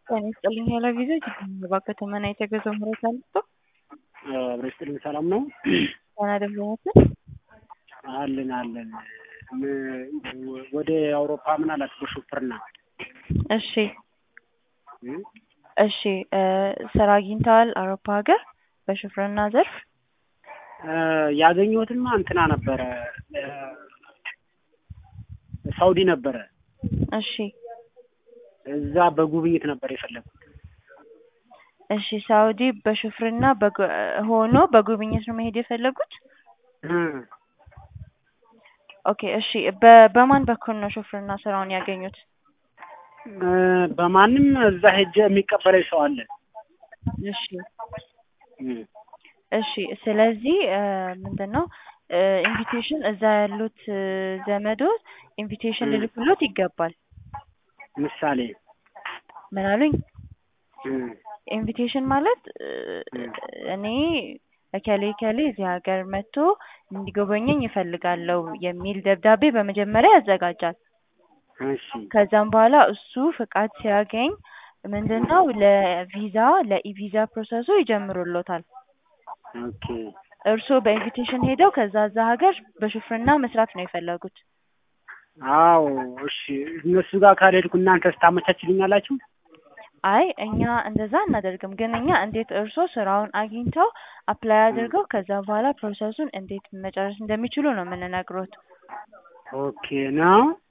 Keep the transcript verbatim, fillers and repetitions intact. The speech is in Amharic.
ጤና ይስጥልኝ ሄሎቪዥን እባክዎ ከተመና የተገዛው መረጃ አልስጦ? አብረሽ ጥልኝ ሰላም ነው? ደህና ደንበኛችን አለን አለን ወደ አውሮፓ ምን አላችሁ በሹፍርና? እሺ እሺ ስራ አግኝተዋል አውሮፓ ሀገር በሹፍርና ዘርፍ? ያገኘሁትማ እንትና ነበረ ሳውዲ ነበረ። እሺ እዛ በጉብኝት ነበር የፈለኩት። እሺ ሳውዲ በሹፍርና ሆኖ በጉብኝት ነው መሄድ የፈለጉት? ኦኬ እሺ በማን በኩል ነው ሹፍርና ስራውን ያገኙት? በማንም እዛ ሄጄ የሚቀበለኝ ሰው አለ። እሺ እሺ ስለዚህ ምንድነው ኢንቪቴሽን እዛ ያሉት ዘመዶች ኢንቪቴሽን ልልክሎት ይገባል። ምሳሌ ምን አሉኝ? ኢንቪቴሽን ማለት እኔ እከሌ እከሌ እዚህ ሀገር መጥቶ እንዲጎበኘኝ እፈልጋለሁ የሚል ደብዳቤ በመጀመሪያ ያዘጋጃል። እሺ ከዛም በኋላ እሱ ፍቃድ ሲያገኝ ምንድነው ለቪዛ ለኢቪዛ ፕሮሰሱ ይጀምሩልዎታል። ኦኬ እርሶ በኢንቪቴሽን ሄደው ከዛ እዛ ሀገር በሹፍርና መስራት ነው የፈለጉት? አዎ እሺ እነሱ ጋር ካልሄድኩ እናንተስ ታመቻችልኛላችሁ? አይ እኛ እንደዛ አናደርግም። ግን እኛ እንዴት እርሶ ስራውን አግኝተው አፕላይ አድርገው ከዛ በኋላ ፕሮሰሱን እንዴት መጨረስ እንደሚችሉ ነው የምንነግሮት። ኦኬ ነው